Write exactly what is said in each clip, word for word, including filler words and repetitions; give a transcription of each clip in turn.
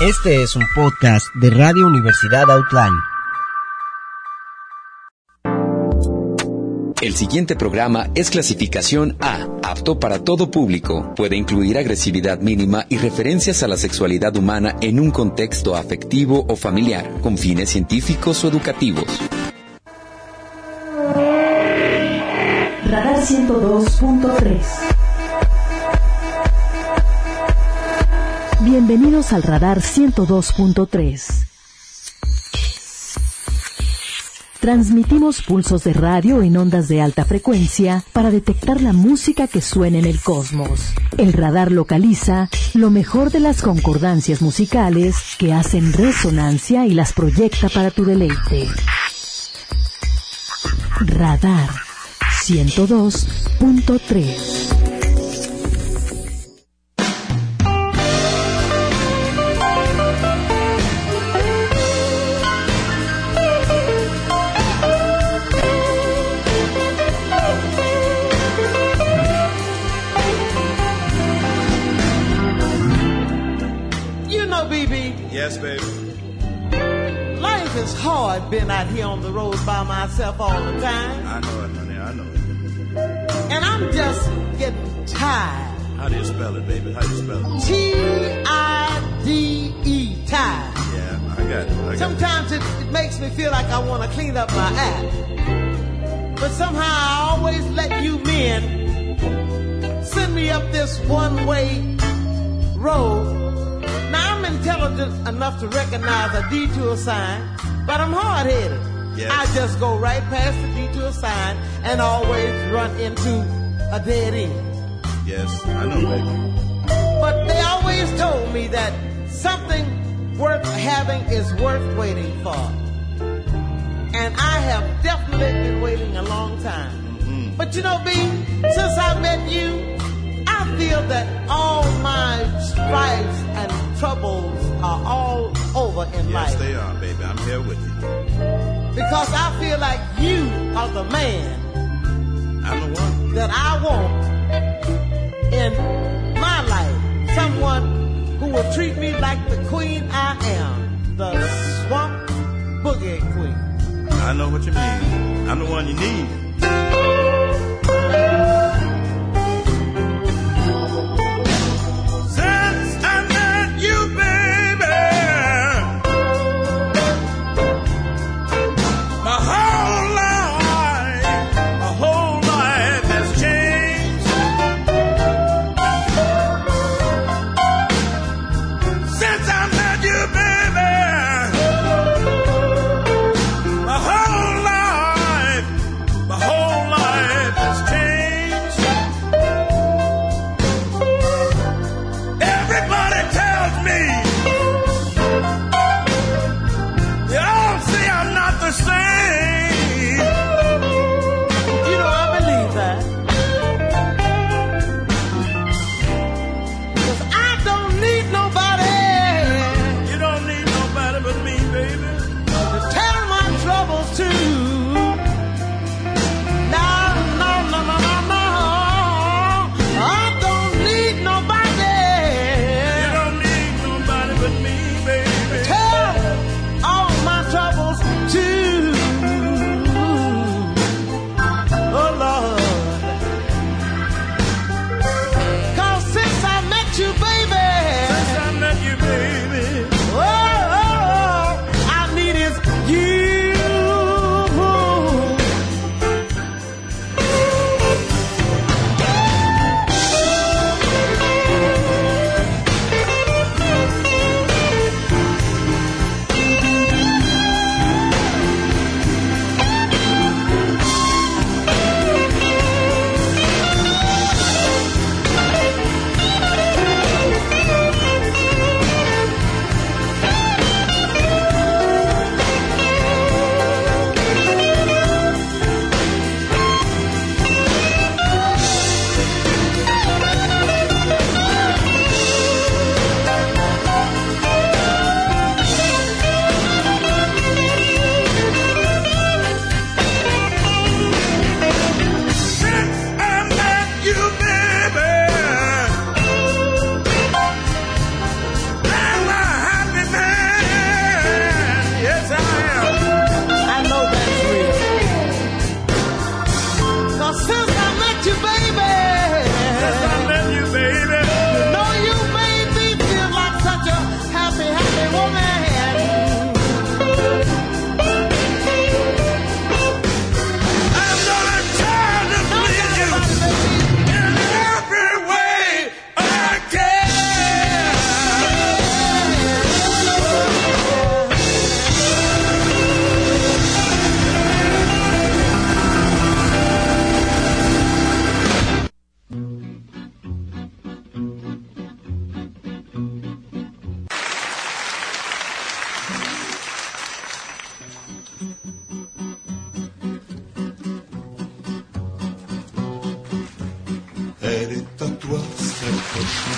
Este es un podcast de Radio Universidad Outline. El siguiente programa es clasificación A, apto para todo público. Puede incluir agresividad mínima y referencias a la sexualidad humana en un contexto afectivo o familiar, con fines científicos o educativos. Radar ciento dos punto tres. Bienvenidos al Radar ciento dos punto tres. Transmitimos pulsos de radio en ondas de alta frecuencia para detectar la música que suena en el cosmos. El radar localiza lo mejor de las concordancias musicales que hacen resonancia y las proyecta para tu deleite. Radar ciento dos punto tres. Yes, baby. Life is hard being out here on the road by myself all the time. I know it, honey, I know it. And I'm just getting tired. How do you spell it, baby? How do you spell it? T I D E, tired. Yeah, I got it. I got Sometimes it. It, it makes me feel like I want to clean up my act. But somehow I always let you men send me up this one-way road. Now, I'm intelligent enough to recognize a detour sign, but I'm hard-headed. Yes. I just go right past the detour sign and always run into a dead end. Yes, I know, baby. But they always told me that something worth having is worth waiting for. And I have definitely been waiting a long time. Mm-hmm. But you know, B, since I met you, I feel that all my strifes and troubles are all over in yes, life. Yes, they are, baby. I'm here with you. Because I feel like you are the man I'm the one that I want in my life. Someone who will treat me like the queen I am, the swamp boogie queen. I know what you mean. I'm the one you need. Since I met you, baby,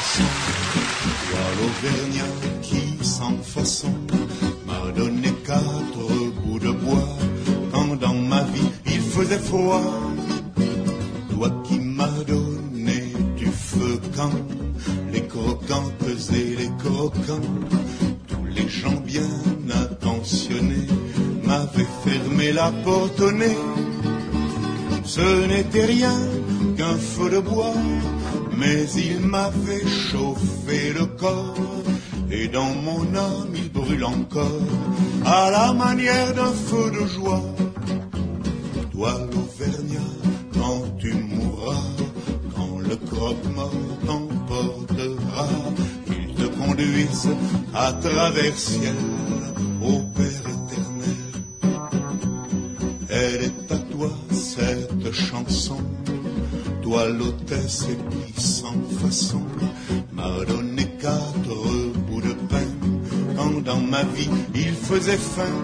chanson. Toi l'Auvergnat qui sans façon m'a donné quatre bouts de bois quand dans ma vie il faisait froid. Toi qui m'as donné du feu quand les croquantes et les croquants, tous les gens bien intentionnés m'avaient fermé la porte au nez. Ce n'était rien qu'un feu de bois, mais il m'avait chauffé le corps, et dans mon âme il brûle encore, à la manière d'un feu de joie. Toi l'Auvergnat, quand tu mourras, quand le croque-mort t'emportera, qu'il te conduise à travers ciel, au Père éternel. Elle est à toi cette chanson, toi l'hôtesse et qui sans façon m'a donné quatre bouts de pain quand dans ma vie il faisait faim.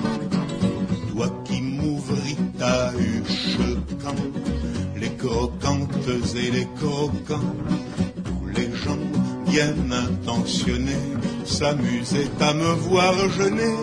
Toi qui m'ouvris ta huche quand les croquantes et les croquants, tous les gens bien intentionnés s'amusaient à me voir jeûner.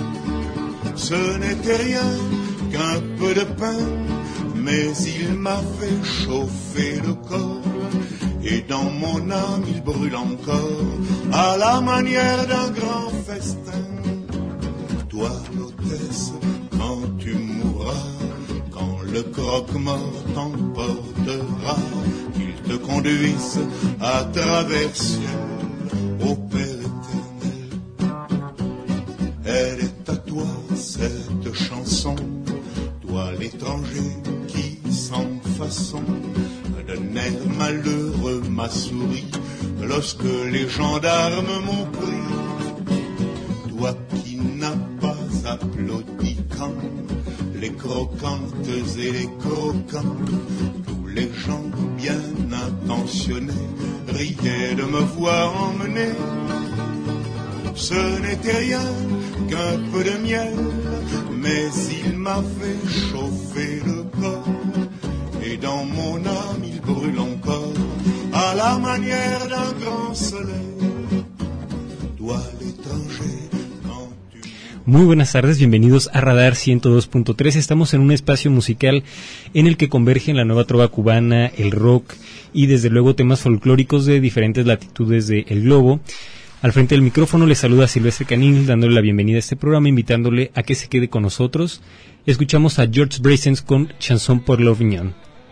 Ce n'était rien qu'un peu de pain, mais il m'avait chauffé le corps, et dans mon âme il brûle encore, à la manière d'un grand festin. Toi l'hôtesse, quand tu mourras, quand le croque-mort t'emportera, qu'il te conduise à travers ciel, au Père éternel. Elle est à toi cette chanson, toi l'étranger qui sans façon d'un air malheureux m'a souri lorsque les gendarmes m'ont pris. Toi qui n'as pas applaudi quand les croquantes et les croquants, tous les gens bien intentionnés riaient de me voir emmener. Ce n'était rien qu'un peu de miel, mais il m'avait chauffé le corps, et dans mon âme il brûle encore, à la manière d'un grand soleil. Toi l'étranger, quand tu... Muy buenas tardes, bienvenidos a Radar ciento dos punto tres. Estamos en un espacio musical en el que convergen la nueva trova cubana, el rock y desde luego temas folclóricos de diferentes latitudes del globo. Al frente del micrófono le saluda Silvestre Canil, dándole la bienvenida a este programa, invitándole a que se quede con nosotros. Escuchamos a George Brassens con Chanson pour l'Auvergnat.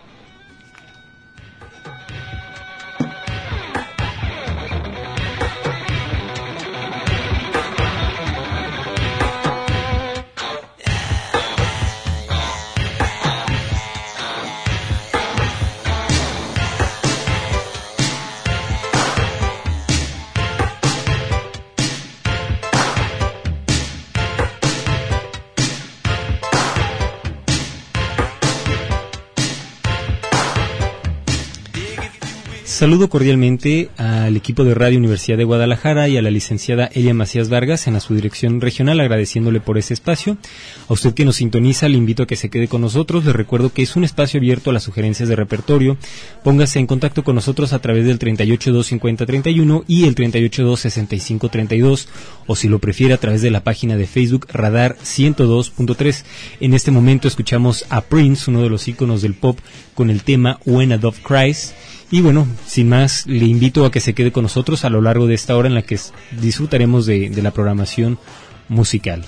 Saludo cordialmente al equipo de Radio Universidad de Guadalajara y a la licenciada Elia Macías Vargas en la su dirección regional, agradeciéndole por ese espacio. A usted que nos sintoniza, le invito a que se quede con nosotros. Le recuerdo que es un espacio abierto a las sugerencias de repertorio. Póngase en contacto con nosotros a través del treinta y ocho dos cincuenta treinta y uno y el treinta y ocho dos sesenta y cinco treinta y dos, o si lo prefiere a través de la página de Facebook Radar ciento dos punto tres. En este momento escuchamos a Prince, uno de los íconos del pop, con el tema When a Dove Cries. Y bueno, sin más, le invito a que se quede con nosotros a lo largo de esta hora en la que disfrutaremos de, de la programación musical.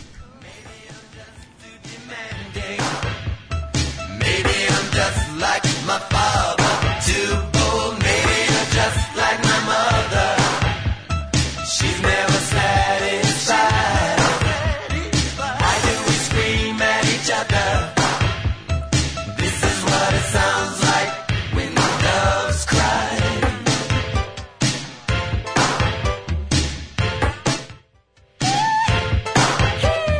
Cry.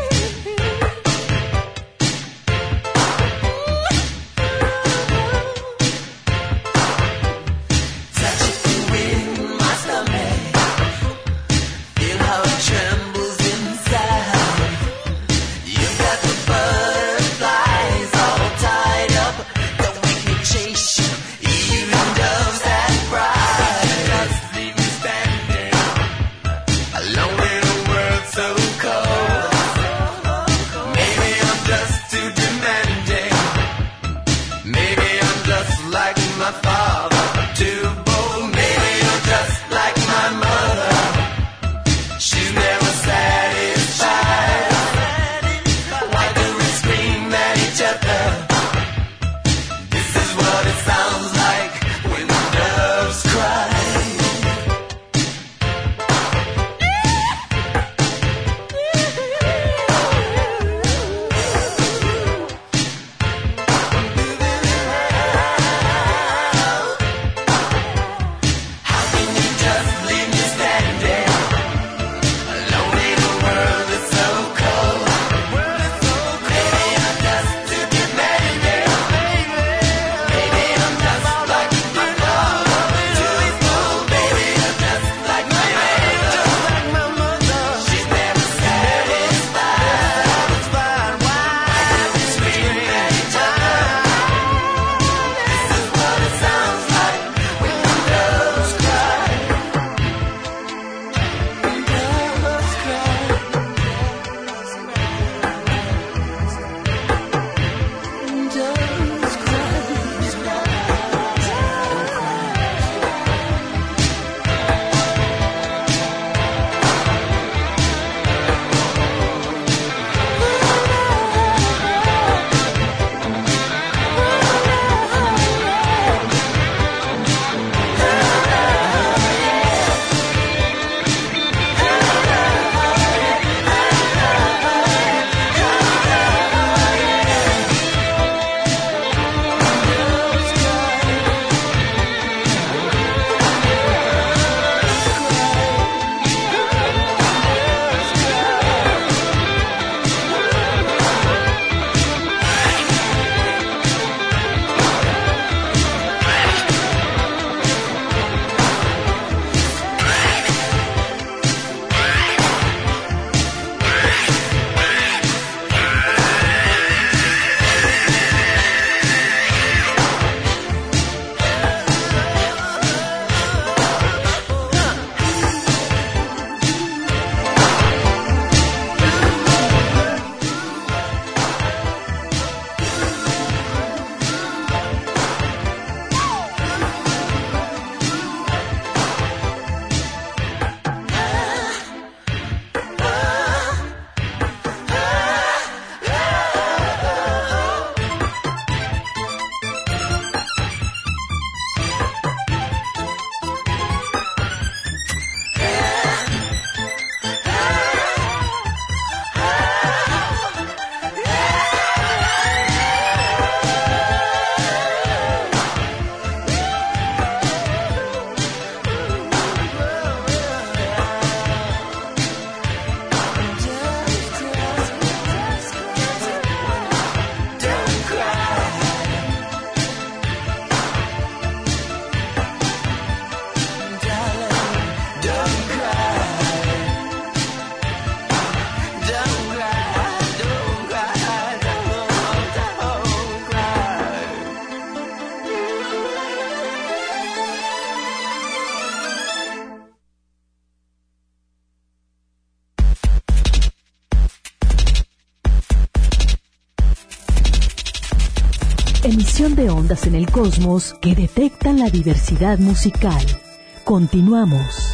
Emisión de ondas en el cosmos que detectan la diversidad musical. Continuamos.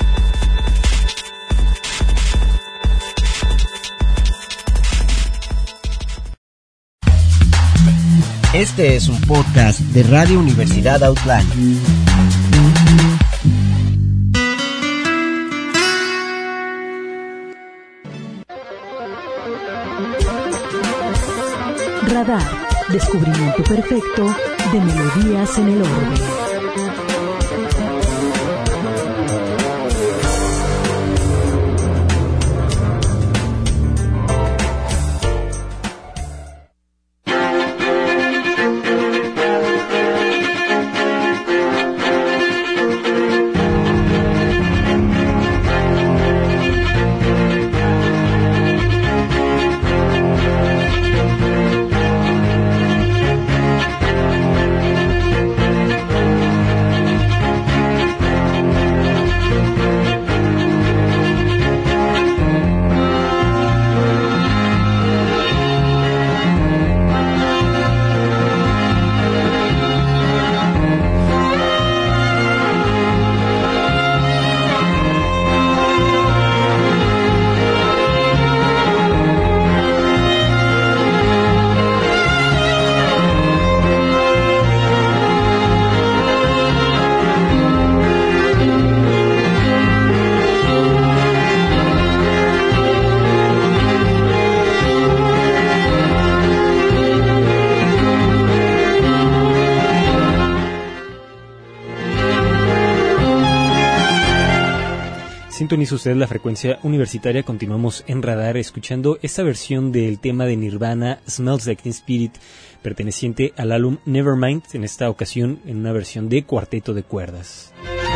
Este es un podcast de Radio Universidad Outland. Radar, descubrimiento perfecto de melodías en el orbe. Sintoniza usted la frecuencia universitaria. Continuamos en Radar escuchando esta versión del tema de Nirvana, Smells Like Teen Spirit, perteneciente al álbum Nevermind, en esta ocasión en una versión de cuarteto de cuerdas.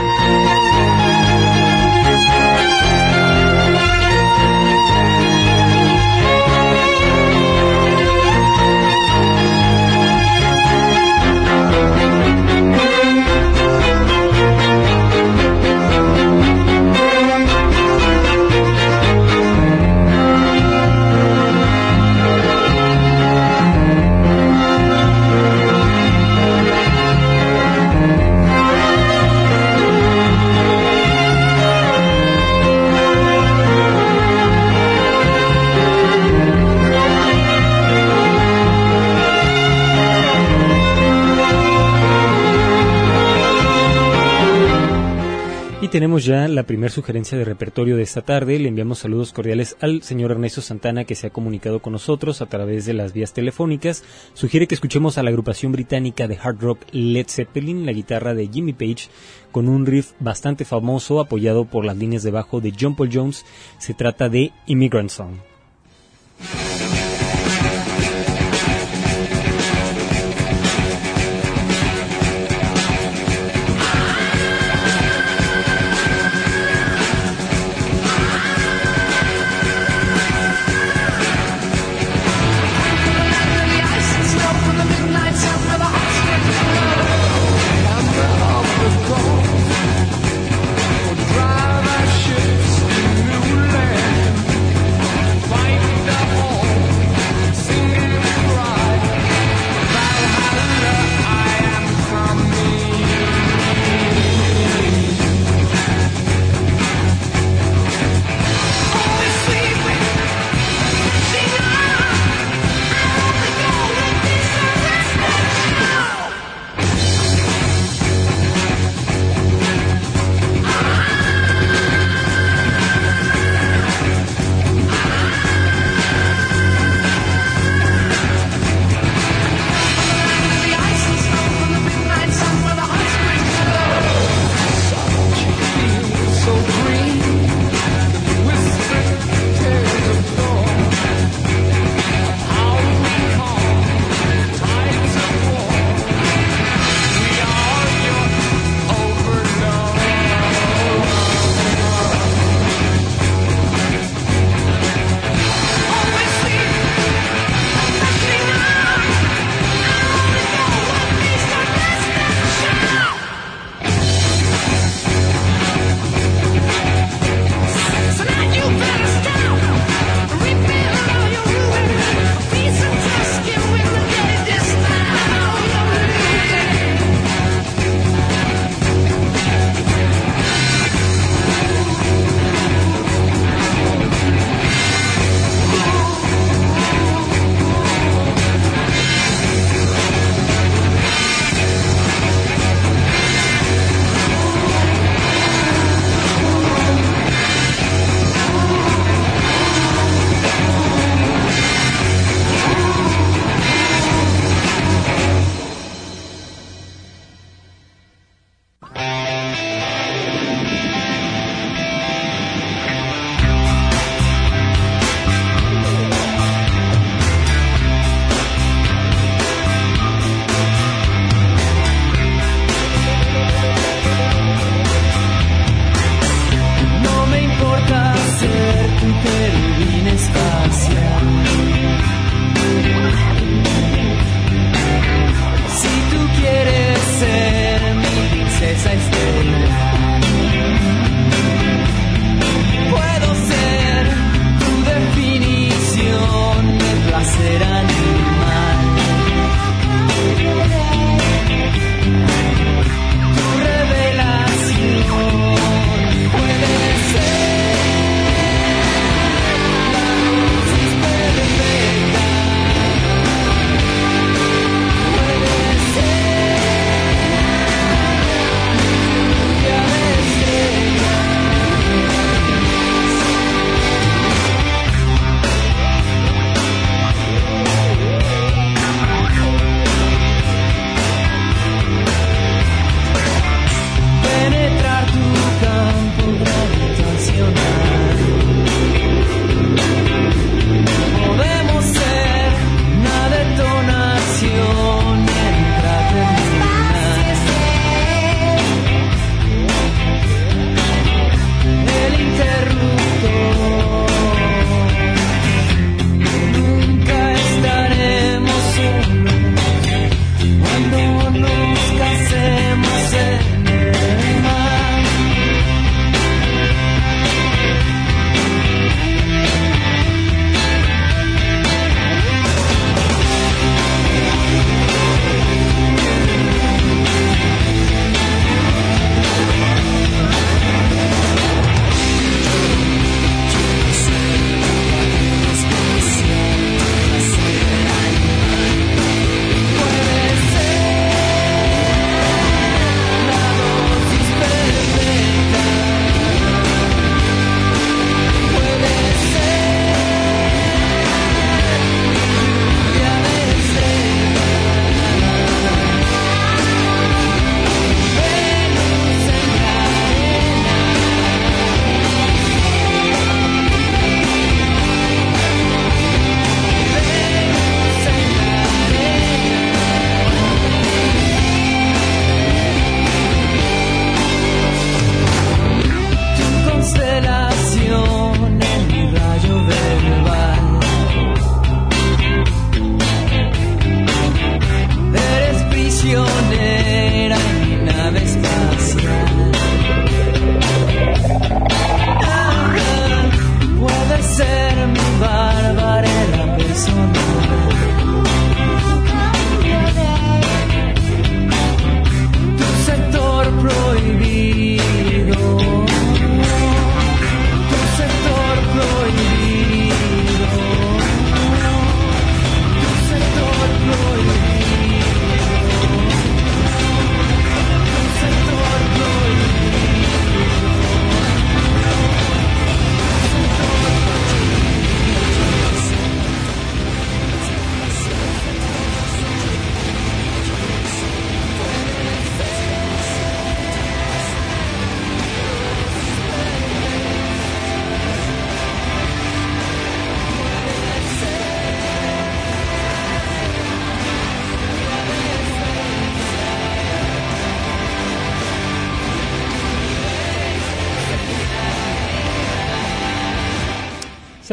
Tenemos ya la primera sugerencia de repertorio de esta tarde. Le enviamos saludos cordiales al señor Ernesto Santana, que se ha comunicado con nosotros a través de las vías telefónicas. Sugiere que escuchemos a la agrupación británica de hard rock Led Zeppelin, la guitarra de Jimmy Page, con un riff bastante famoso apoyado por las líneas de bajo de John Paul Jones. Se trata de Immigrant Song. Drive our ships to new land.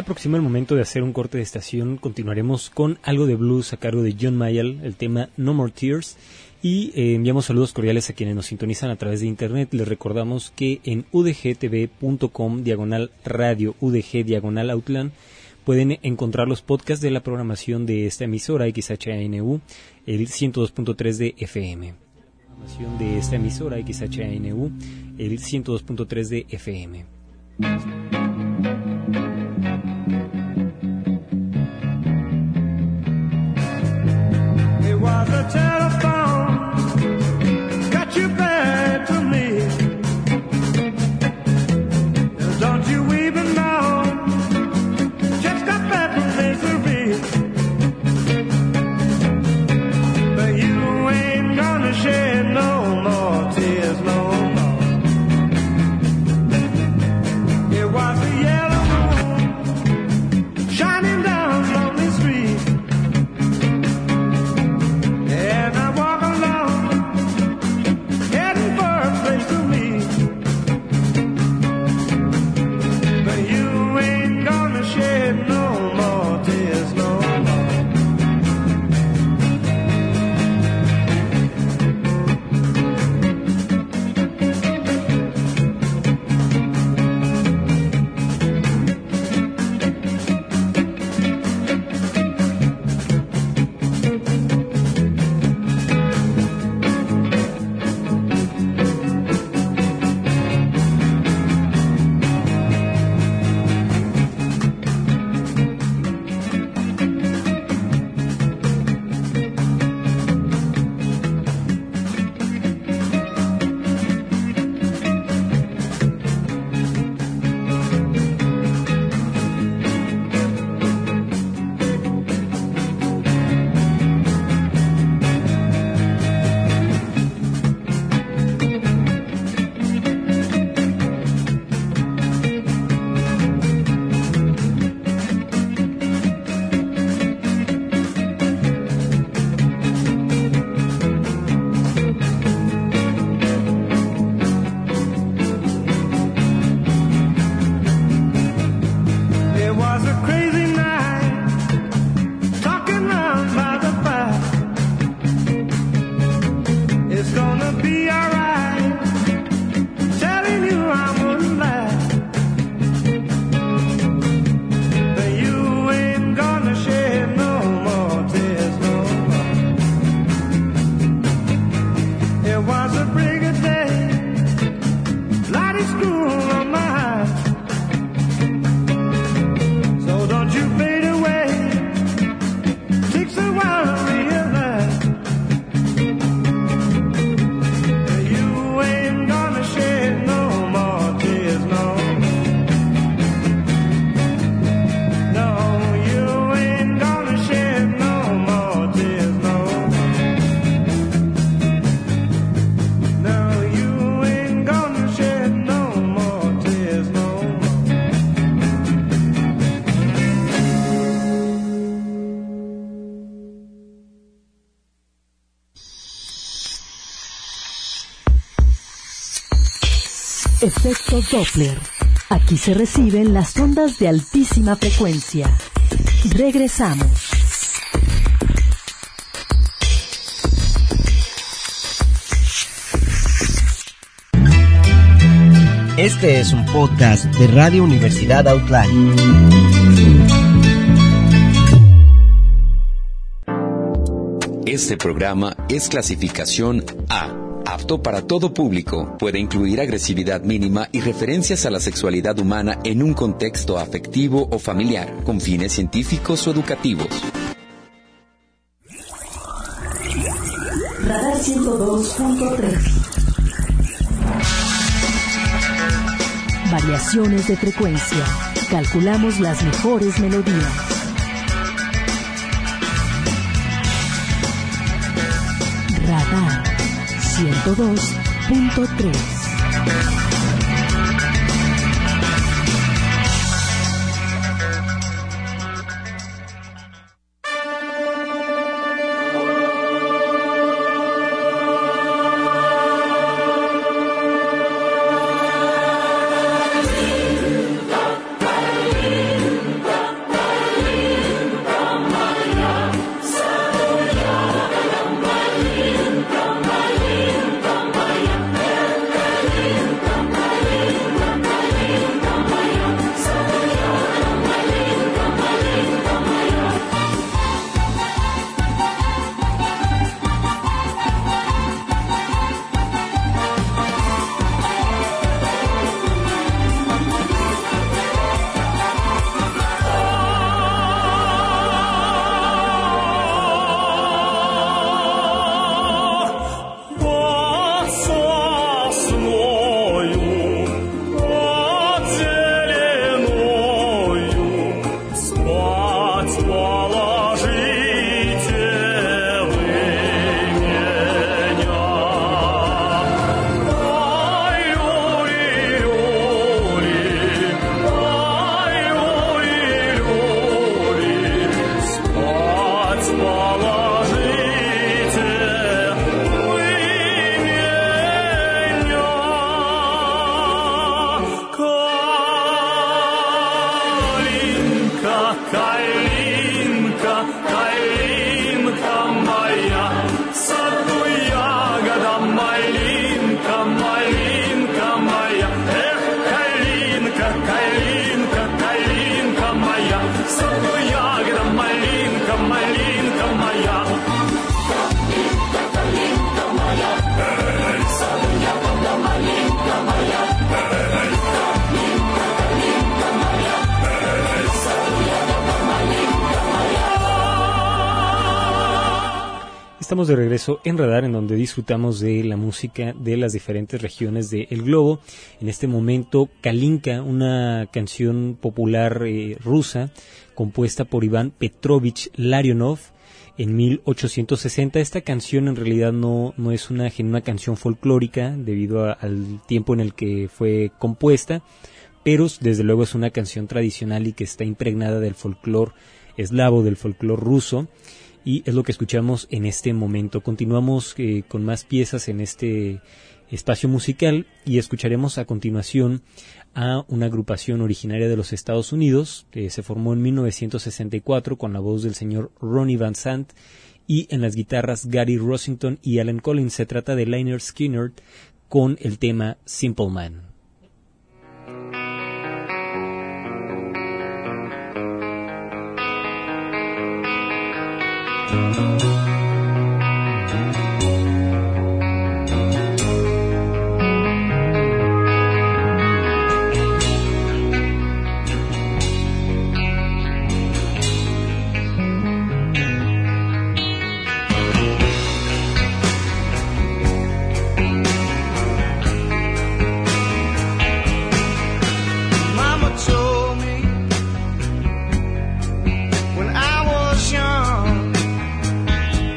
se aproxima el momento de hacer un corte de estación. Continuaremos con algo de blues a cargo de John Mayall, el tema No More Tears. Y eh, enviamos saludos cordiales a quienes nos sintonizan a través de internet. Les recordamos que en udgtv.com diagonal radio, udg diagonal outland, pueden encontrar los podcasts de la programación de esta emisora X H A N U, el ciento dos punto tres de F M. Programación de esta emisora X H A N U, el ciento dos punto tres de F M. It was a telephone, got you back to me. Don't you even know? Just got back from misery. But you ain't gonna shed no more tears, no more. It was a yellow moon shining down lonely street. And I walk along, heading for a place to meet. But you ain't gonna shed no more tears, no more. It was a crazy night, talking round by the fire. It's gonna be alright, telling you I wouldn't lie. But you ain't gonna shed no more tears, no more. It was a bigger day, lighting school on my eyes. So don't you fade away, takes a while to realize that you ain't gonna shed no more tears, no. No, you ain't gonna shed no more tears, no. No, you ain't gonna shed no more tears, no. Efecto Doppler. Aquí se reciben las ondas de altísima frecuencia. Regresamos. Este es un podcast de Radio Universidad Outland. Este programa es clasificación A, apto para todo público. Puede incluir agresividad mínima y referencias a la sexualidad humana en un contexto afectivo o familiar, con fines científicos o educativos. Radar ciento dos punto tres. Variaciones de frecuencia. Calculamos las mejores melodías. Radar ciento dos punto tres. Калинка, калинка моя, саду ягода, малинка, малинка моя. Эх, калинка, калинка, калинка моя, саду ягода, малинка, малинка моя. Калинка, калинка моя, эй, саду ягода, малинка моя. Эй, калинка, калинка моя, эй, саду ягода, малинка моя. Estamos de regreso en Radar, en donde disfrutamos de la música de las diferentes regiones del globo. En este momento, Kalinka, una canción popular eh, rusa, compuesta por Iván Petrovich Larionov en mil ochocientos sesenta. Esta canción en realidad no, no es una genuina canción folclórica debido a, al tiempo en el que fue compuesta, pero desde luego es una canción tradicional y que está impregnada del folclore eslavo, del folclore ruso. Y es lo que escuchamos en este momento. Continuamos eh, con más piezas en este espacio musical y escucharemos a continuación a una agrupación originaria de los Estados Unidos que se formó en mil novecientos sesenta y cuatro con la voz del señor Ronnie Van Sant y en las guitarras Gary Rossington y Alan Collins. Se trata de Lynyrd Skynyrd con el tema Simple Man. When I was young,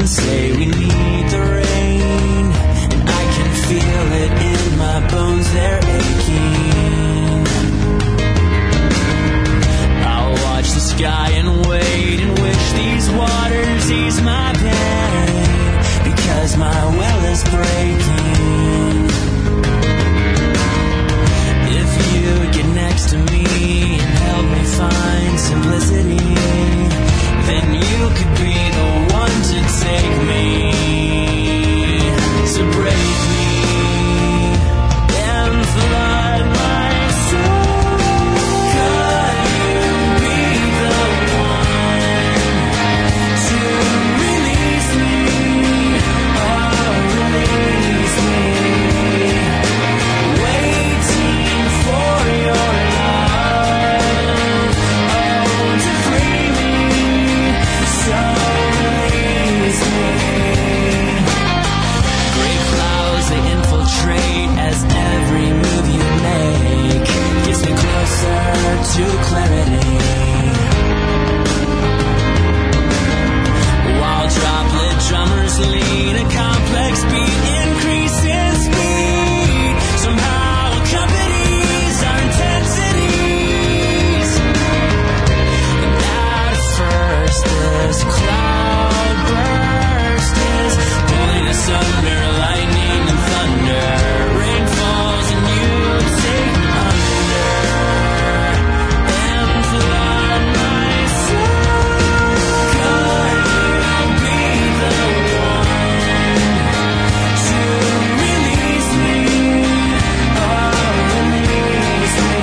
say we need the rain, and I can feel it in my bones, they're aching. I'll watch the sky and wait and wish these waters ease my pain, because my well is breaking. If you would get next to me and help me find simplicity, then you could be the one to take me. So break me and flood my soul. Could you be the one to release me, oh release me, waiting for your love, oh to free me, so release me. Great clouds, they infiltrate as every move you make gets me closer to clarity. While droplet drummers lead a complex beat, increasing speed somehow accompanies our intensities. And at first this cloud burst is pulling us under, lightning and thunder. Rain falls and you take me under and flood my soul. Could you be the one to release me, oh release me,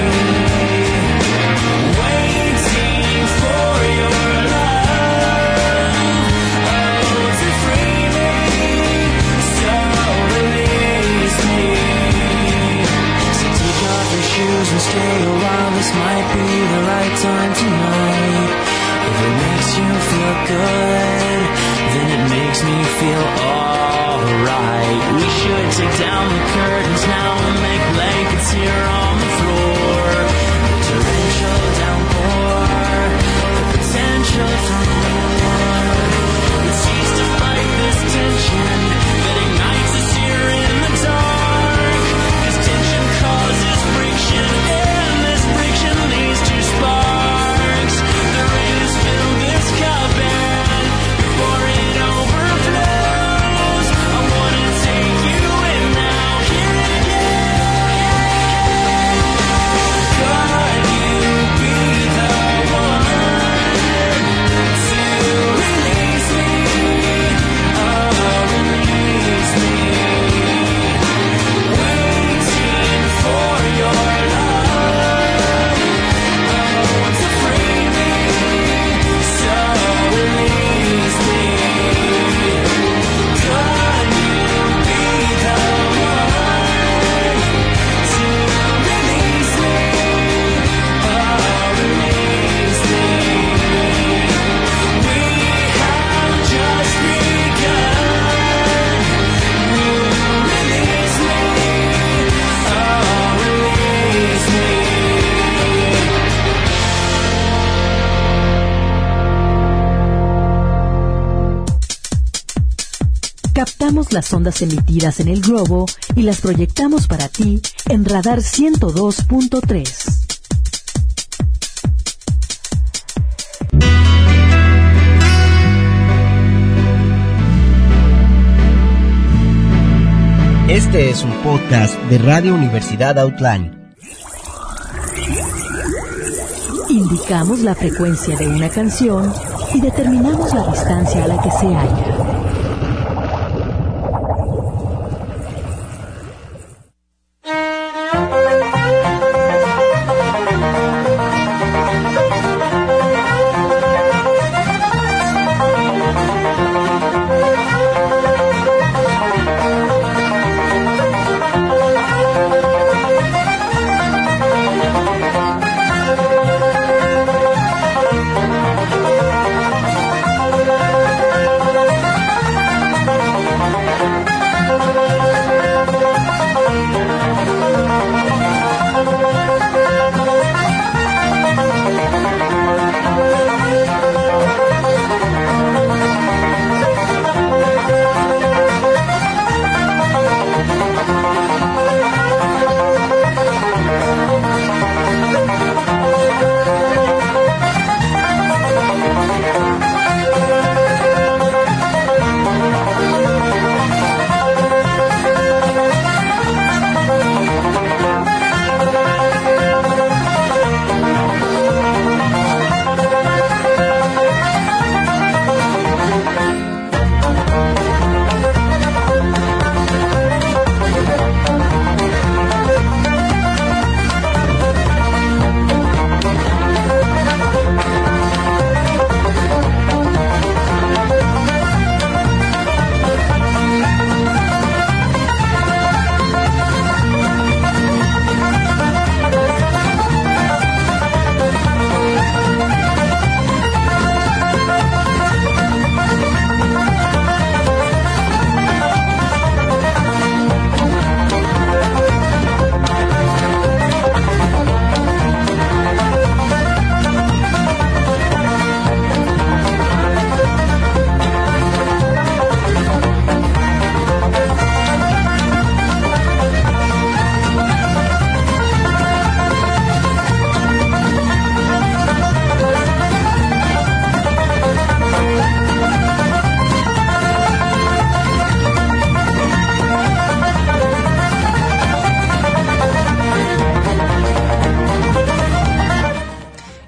waiting for your love, oh to free me, so release me. So take off your shoes and stay a while, this might be the right time tonight. If it makes you feel good, then it makes me feel alright. We should take down the curtains now and make blankets here on the floor. The torrential downpour, the potential for more. It's easy to fight this tension that ignites us here in the dark. This tension causes friction, and this friction leads to sparks. The rain has filled this cup, and before it overflows, I wanna take you in now, here it again. Could you be the one to release me, oh release me, waiting for your love, oh to free me, so release me. Could you be the one to release me, oh release me. We have just begun. You release me, oh release me. Captamos las ondas emitidas en el globo y las proyectamos para ti en Radar ciento dos punto tres. Este es un podcast de Radio Universidad Outline. Indicamos la frecuencia de una canción y determinamos la distancia a la que se halla.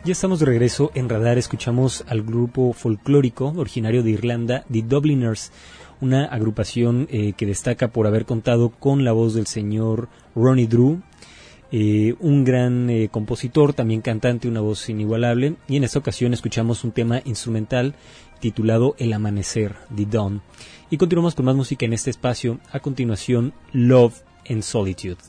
Ya estamos de regreso en Radar. Escuchamos al grupo folclórico originario de Irlanda, The Dubliners, una agrupación eh, que destaca por haber contado con la voz del señor Ronnie Drew, eh, un gran eh, compositor, también cantante, una voz inigualable, y en esta ocasión escuchamos un tema instrumental titulado El Amanecer, The Dawn. Y continuamos con más música en este espacio. A continuación, Love and Solitude.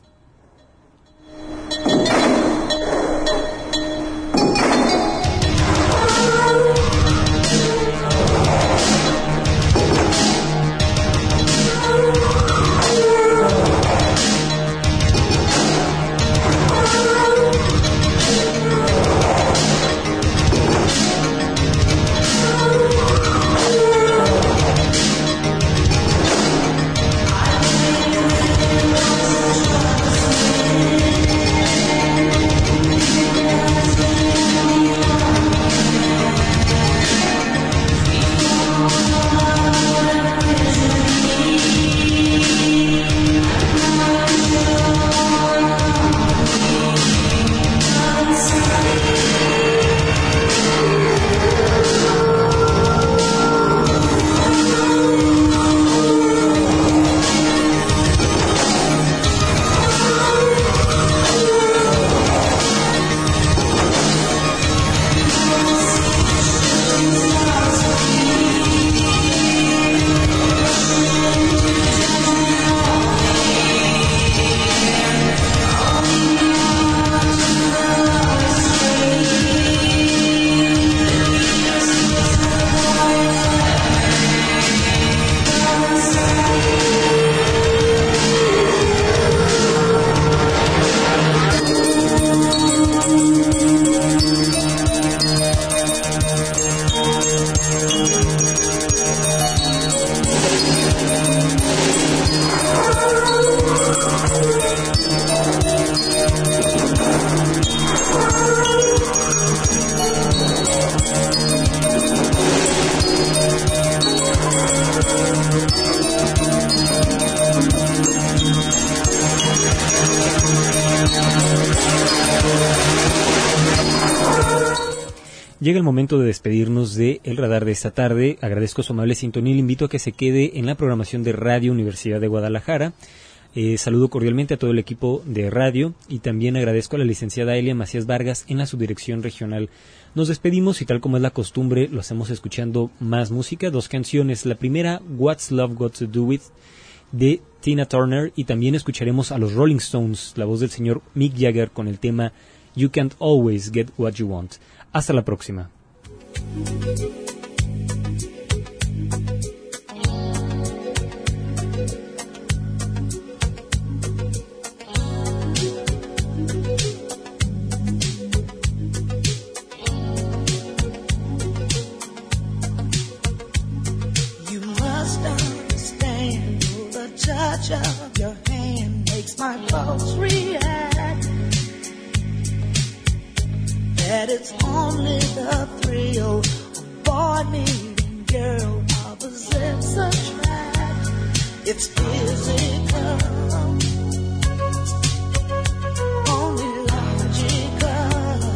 Llega el momento de despedirnos de El Radar de esta tarde. Agradezco su amable sintonía y le invito a que se quede en la programación de Radio Universidad de Guadalajara. Eh, saludo cordialmente a todo el equipo de radio y también agradezco a la licenciada Elia Macías Vargas en la subdirección regional. Nos despedimos y tal como es la costumbre lo hacemos escuchando más música, dos canciones. La primera, What's Love Got to Do With, de Tina Turner, y también escucharemos a los Rolling Stones, la voz del señor Mick Jagger con el tema You Can't Always Get What You Want. Hasta la próxima. You must understand the touch of your hand makes my pulse react. That it's only the thrill of boy meeting girl opposites attract. It's physical, only logical.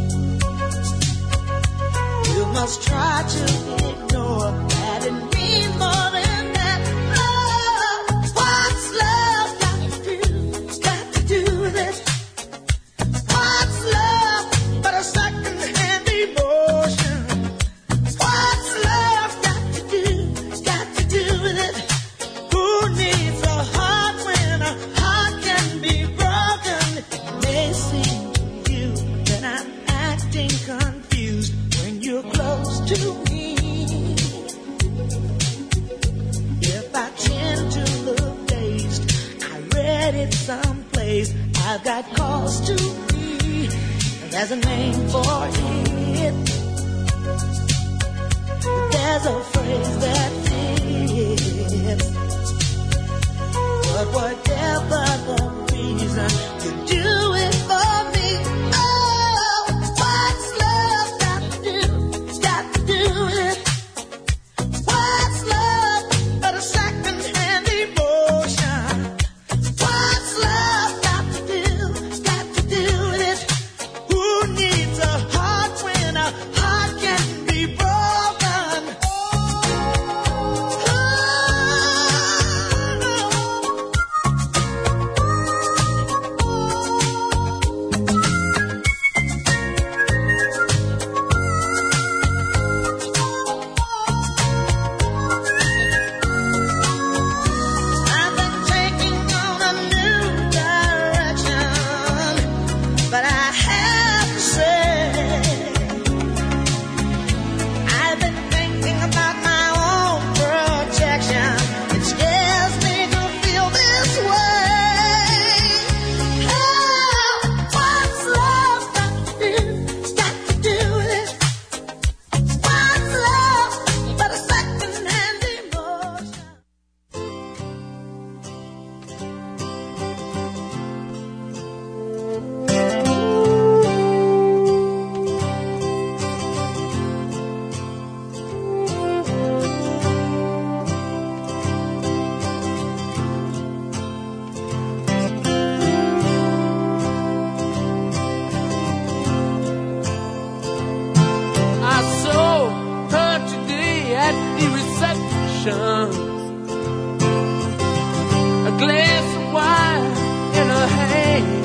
You must try to ignore that it means more than that. Love, what's love got to do? Got to do with it. What's love but a second-hand emotion? What's love got to do? Got to do with it. Who needs a heart when a heart can be broken? It may seem to you that I'm acting confused when you're close to me. If I tend to look dazed, I read it someplace. I've got cause to be. There's a name for it. There's a phrase that fits. But whatever the reason, you do it for me. Oh, what's love got to do? Got to do with it. What's love but a second-hand emotion? What's love got to do? Got to do with it. Who needs a heart reception. A glass of wine in her hand.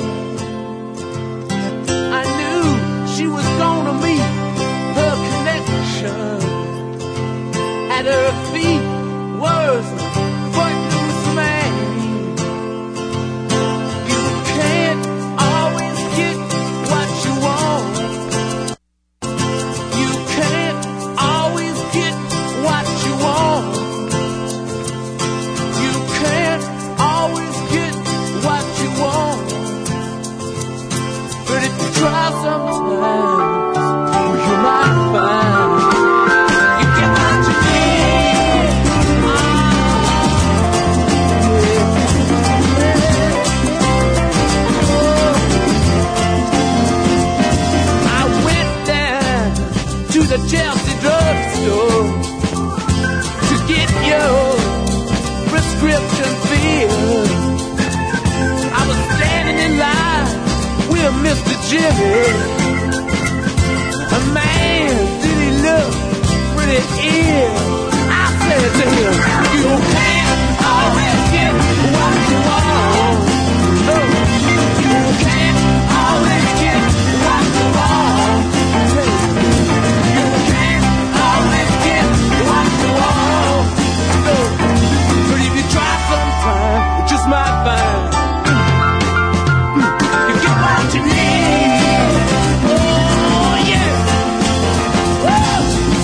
I knew she was gonna meet her connection. At her feet was a footloose man. You can't always get what you want. You can't always get what you want. You can't always get what you want. But if you try sometimes, you might find you get what you need. I went down to the Chelsea drugstore to get your prescription filled. I was standing in line with Mister Jimmy. A man, did he look pretty ill? I said to him, you can't always get what you want. No, you can't always get what you want. You can't always get what you want. No, but if you try sometime, you just might find you get what you need. Oh yeah. Woo!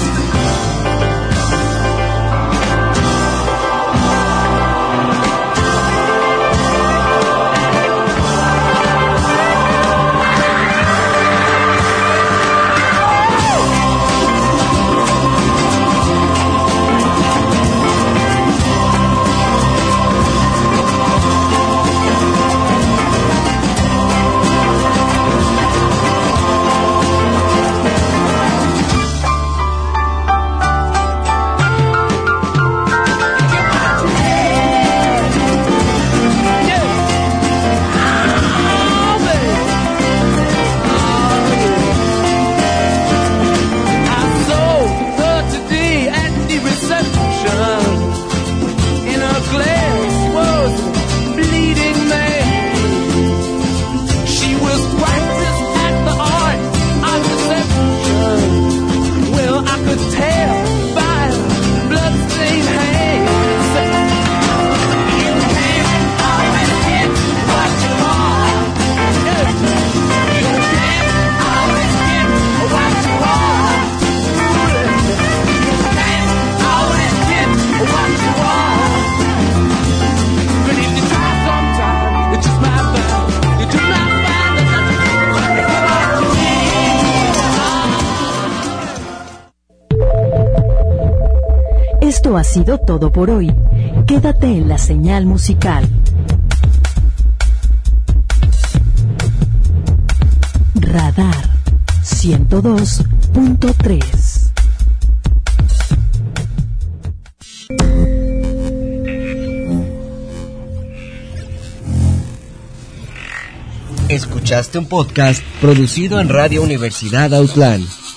Esto ha sido todo por hoy. Quédate en la señal musical. Radar ciento dos punto tres. Escuchaste un podcast producido en Radio Universidad Autlán.